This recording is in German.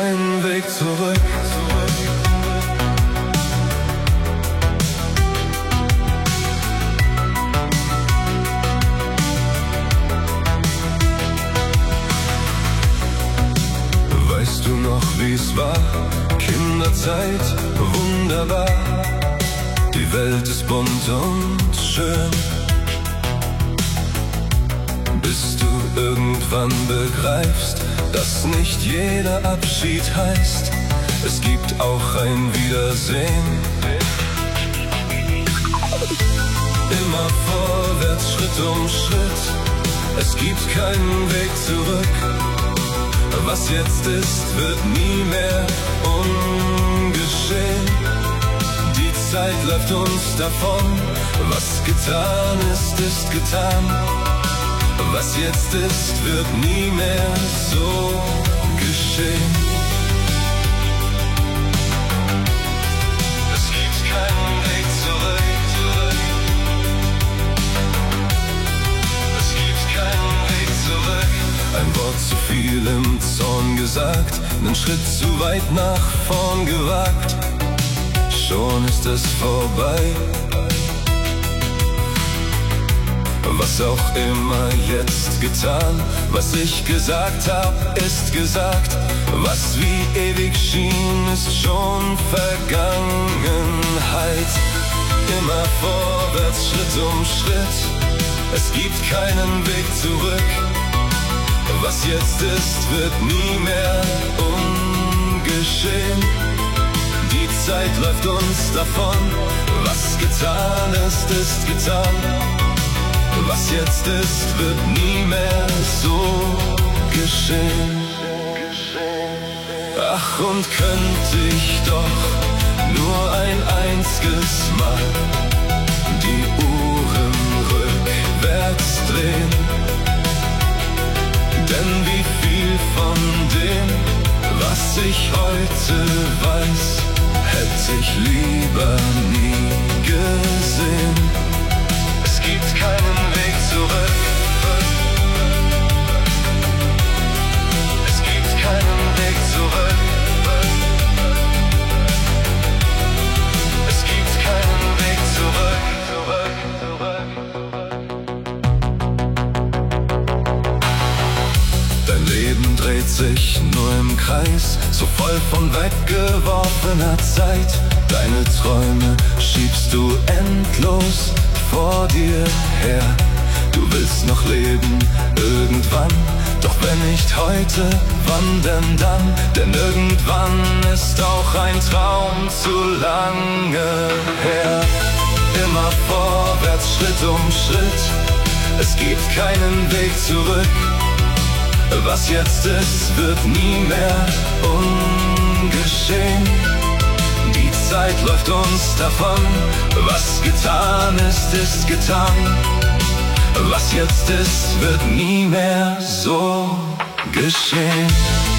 keinen Weg zurück. Weißt du noch, wie's war? Kinderzeit, wunderbar. Die Welt ist bunt und schön, bis du irgendwann begreifst, dass nicht jeder Abschied heißt, es gibt auch ein Wiedersehen. Immer vorwärts, Schritt um Schritt, es gibt keinen Weg zurück. Was jetzt ist, wird nie mehr ungeschehen. Die Zeit läuft uns davon, was getan ist, ist getan. Was jetzt ist, wird nie mehr so geschehen. Es gibt keinen Weg zurück. Es gibt keinen Weg zurück. Ein Wort zu viel im Zorn gesagt, einen Schritt zu weit nach vorn gewagt, schon ist es vorbei. Was auch immer jetzt getan, was ich gesagt hab, ist gesagt. Was wie ewig schien, ist schon Vergangenheit. Immer vorwärts, Schritt um Schritt, es gibt keinen Weg zurück. Was jetzt ist, wird nie mehr ungeschehen. Die Zeit läuft uns davon, was getan ist, ist getan. Was jetzt ist, wird nie mehr so geschehen. Ach, und könnte ich doch nur ein einziges Mal die Uhren rückwärts drehen. Denn wie viel von dem, was ich heute weiß, hätte ich lieber nie gesehen. Es gibt keinen Weg zurück. Es gibt keinen Weg zurück. Es gibt keinen Weg zurück. Dein Leben dreht sich nur im Kreis, so voll von weggeworfener Zeit. Deine Träume schiebst du endlos vor dir her. Du willst noch leben, irgendwann, doch wenn nicht heute, wann denn dann? Denn irgendwann ist auch ein Traum zu lange her. Immer vorwärts, Schritt um Schritt, es gibt keinen Weg zurück. Was jetzt ist, wird nie mehr ungeschehen. Die Zeit läuft uns davon, was getan ist, ist getan. Was jetzt ist, wird nie mehr so geschehen.